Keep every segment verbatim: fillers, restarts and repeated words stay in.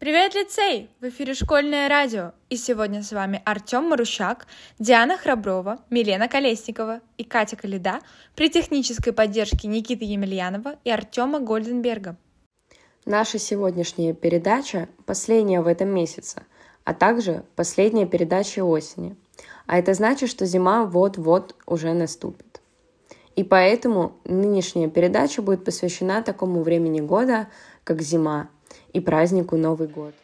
Привет, лицей! В эфире школьное радио. И сегодня с вами Артем Марущак, Диана Храброва, Милена Колесникова и Катя Калида при технической поддержке Никиты Емельянова и Артема Гольденберга. Наша сегодняшняя передача последняя в этом месяце, а также последняя передача осени. А это значит, что зима вот-вот уже наступит. И поэтому нынешняя передача будет посвящена такому времени года, как зима, и празднику Новый год.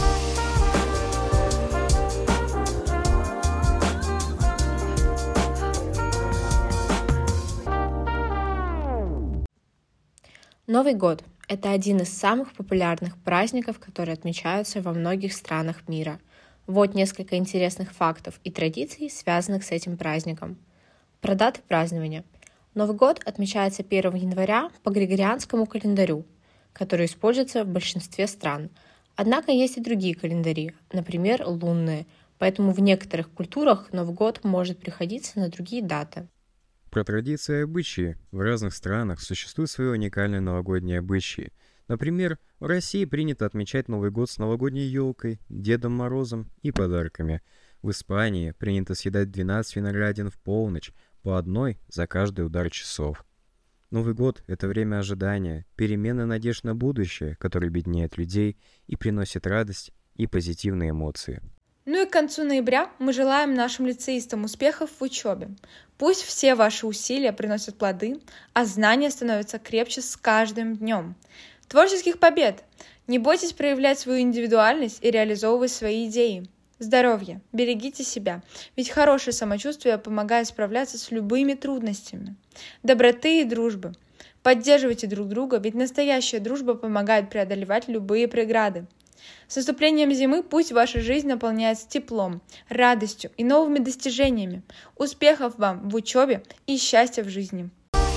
Новый год – это один из самых популярных праздников, которые отмечаются во многих странах мира. Вот несколько интересных фактов и традиций, связанных с этим праздником. Про даты празднования. Новый год отмечается первого января по Григорианскому календарю, который используется в большинстве стран. Однако есть и другие календари, например, лунные, поэтому в некоторых культурах Новый год может приходиться на другие даты. Про традиции и обычаи. В разных странах существуют свои уникальные новогодние обычаи. Например, в России принято отмечать Новый год с новогодней елкой, Дедом Морозом и подарками. В Испании принято съедать двенадцать виноградин в полночь, по одной за каждый удар часов. Новый год — это время ожидания, перемены надежд на будущее, которое объединяет людей и приносит радость и позитивные эмоции. Ну и к концу ноября мы желаем нашим лицеистам успехов в учебе. Пусть все ваши усилия приносят плоды, а знания становятся крепче с каждым днем. Творческих побед! Не бойтесь проявлять свою индивидуальность и реализовывать свои идеи. Здоровья! Берегите себя, ведь хорошее самочувствие помогает справляться с любыми трудностями. Доброты и дружбы! Поддерживайте друг друга, ведь настоящая дружба помогает преодолевать любые преграды. С наступлением зимы пусть ваша жизнь наполняется теплом, радостью и новыми достижениями. Успехов вам в учебе и счастья в жизни!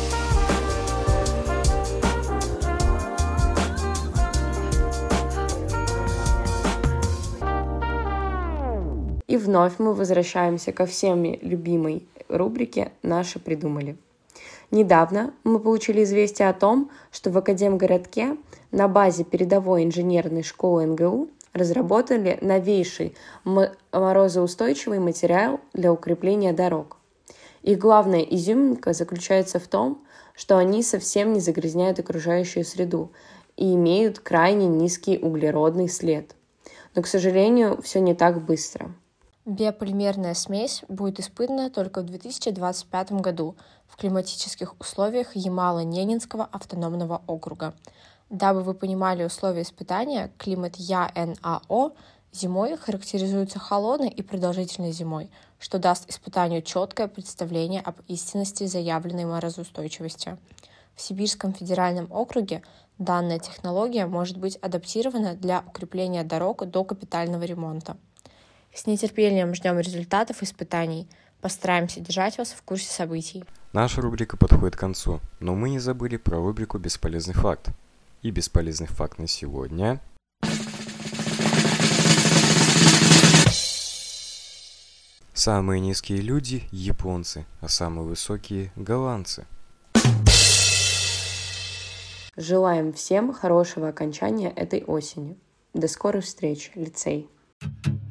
И вновь мы возвращаемся ко всеми любимой рубрике «Наши придумали». Недавно мы получили известие о том, что в Академгородке на базе передовой инженерной школы эн гэ у разработали новейший морозоустойчивый материал для укрепления дорог. Их главная изюминка заключается в том, что они совсем не загрязняют окружающую среду и имеют крайне низкий углеродный след. Но, к сожалению, все не так быстро. Биополимерная смесь будет испытана только в две тысячи двадцать пятом году в климатических условиях Ямало-Ненецкого автономного округа. Дабы вы понимали условия испытания, климат Я Н А О зимой характеризуется холодной и продолжительной зимой, что даст испытанию четкое представление об истинности заявленной морозоустойчивости. В Сибирском федеральном округе данная технология может быть адаптирована для укрепления дорог до капитального ремонта. С нетерпением ждем результатов испытаний. Постараемся держать вас в курсе событий. Наша рубрика подходит к концу, но мы не забыли про рубрику «Бесполезный факт». И бесполезный факт на сегодня... Самые низкие люди – японцы, а самые высокие – голландцы. Желаем всем хорошего окончания этой осени. До скорых встреч, лицей!